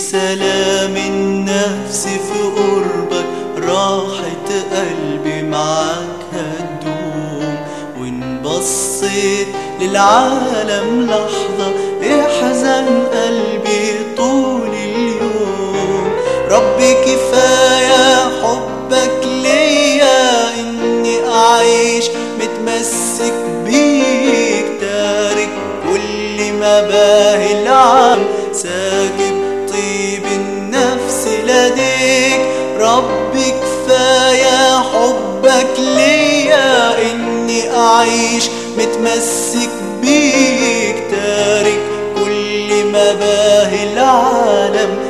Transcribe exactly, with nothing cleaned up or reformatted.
سلام النفس في قربك، راحة قلبي معاك هتدوم. وإن بصيت للعالم لحظة يحزن قلبي طول اليوم. ربي كفاية حبك ليا إني أعيش متمسك بيك، تارك كل مباهي العالم ساكب طيب النفس لديك. ربي كفاية حبك ليا إني أعيش متمسك بيك، تارك كل مباهي العالم